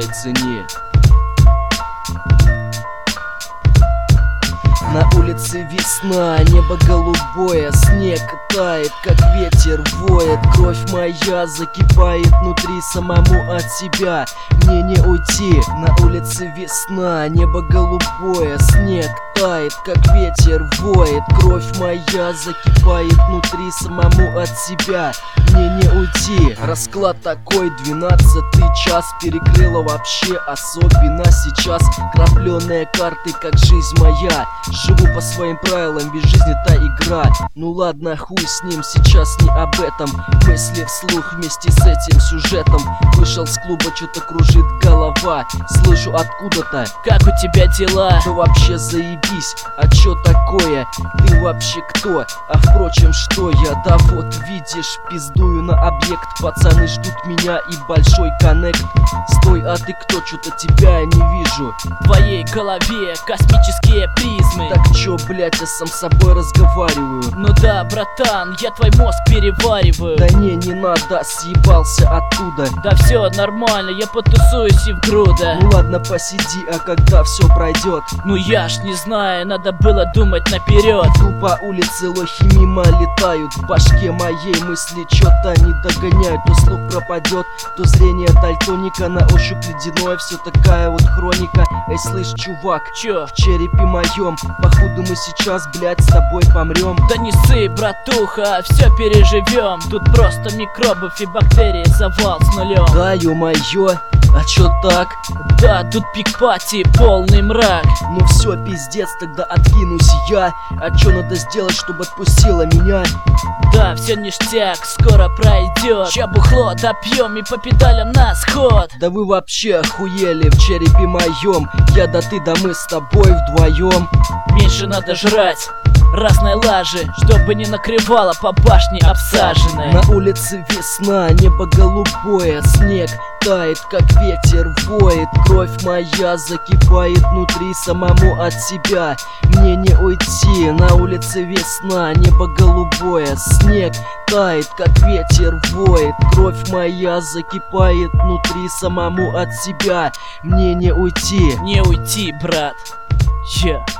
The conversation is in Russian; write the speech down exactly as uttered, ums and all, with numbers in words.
цени. На улице весна, небо голубое, снег тает, как ветер воет. Кровь моя закипает внутри, самому от себя мне не уйти. На улице весна, небо голубое, снег тает, как ветер воет. Кровь моя закипает внутри, самому от себя мне не уйти. Расклад такой, двенадцатый час, перекрыло вообще, особенно сейчас. Крапленые карты, как жизнь моя. Живу по своим правилам, без жизни та игра. Ну ладно, хуй с ним, сейчас не об этом. Мысли вслух вместе с этим сюжетом. Вышел с клуба, что-то кружит голова. Слышу откуда-то: как у тебя дела? Да вообще заебись, а чё такое? Ты вообще кто? А впрочем, что я? Да вот видишь, пиздую на объект. Пацаны ждут меня и большой коннект. Стой, а ты кто? Чё-то тебя я не вижу. В твоей голове космические призмы. Так чё, блять, я сам с собой разговариваю. Ну да, братан, я твой мозг перевариваю. Да не, не надо, съебался оттуда. Да все нормально, я потусуюсь и в груда. Ну ладно, посиди, а когда все пройдет? Ну я ж не знаю, надо было думать наперед. Иду по улице, лохи мимо летают. В башке моей мысли чё-то не догоняют. То слух пропадет, то зрение дальтоника. На ощупь ледяное, все такая вот хроника. Эй, слышь, чувак, чё? В черепе моем, походу мы сейчас, блять, с тобой помрем. Да не ссы, братуха, все переживем. Тут просто микробов и бактерий завал с нулем. Да, ё-моё, а чё так? Да, тут пик-пати, полный мрак. Ну все, пиздец, тогда откинусь я. А чё надо сделать, чтобы отпустила меня? Да, все ништяк, скоро пройдет. Ща бухло допьем и по педалям на сход. Да вы вообще охуели, в черепе моем. Я да ты, да мы с тобой вдвоем. Меньше надо жрать разной лажи, чтобы не накрывало по башне обсаженной. На улице весна, небо голубое, снег тает, как ветер воет. Кровь моя закипает внутри, самому от себя мне не уйти. На улице весна, небо голубое, снег тает, как ветер воет. Кровь моя закипает внутри, самому от себя мне не уйти. Не уйти, брат. Yeah.